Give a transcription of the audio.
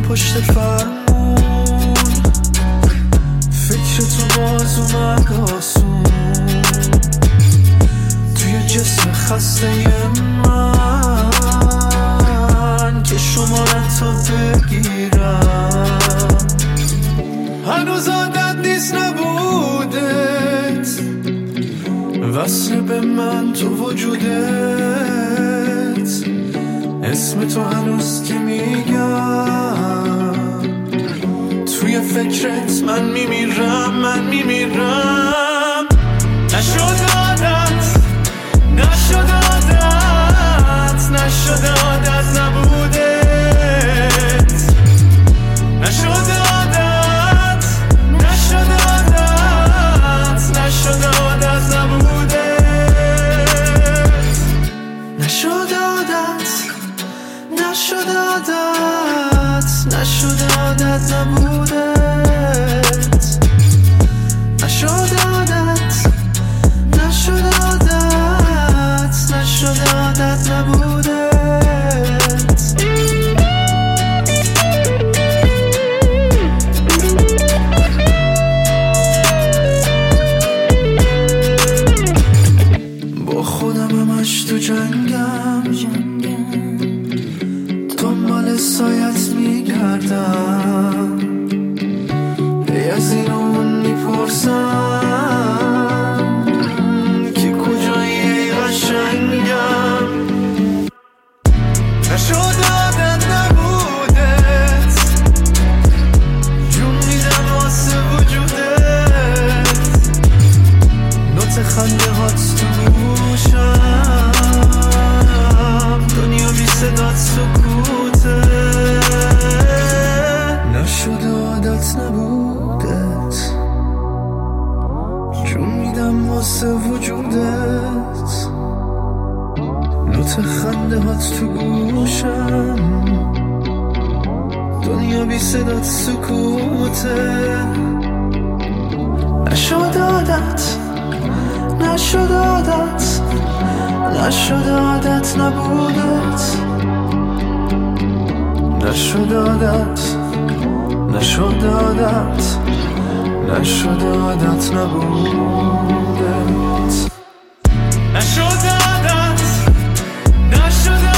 پشت فرمون، فکر تو باز اومد آسون توی جسم خسته من که شمارت رو بگیرم. هنوز عادت نیست نبودت وصل به من تو وجودت، اسم تو هنوز که میگم توی فکرت من میمیرم، من میمیرم. نشد عادت، نشد عادت، نشد عادت نبودت، نشد عادت، نشد عادت، نشد عادت نبودت، نشد عادت، نشد عادت، نشد عادت نبودت، نشد عادت، نشد عادت، نشد عادت نبودت. با خودم همش تو جنگم، دنبال سایت میگردم، هی از این اون میپرسم که کجایی قشنگم. نشد عادت نبودت، جون میدم واسه وجودت، نوت خنده هات تو گوشم، دنیا بی صدات سکوته. نشد عادت نبودت، جون میدم واسه وجودت، نوت خنده هات تو گوشم، دنیا بی صدات سکوته. نشد عادت، نشد عادت، نشد عادت نبودت، نشد عادت، نشد عادت، نشد عادت نبودت، نشد عادت، نشد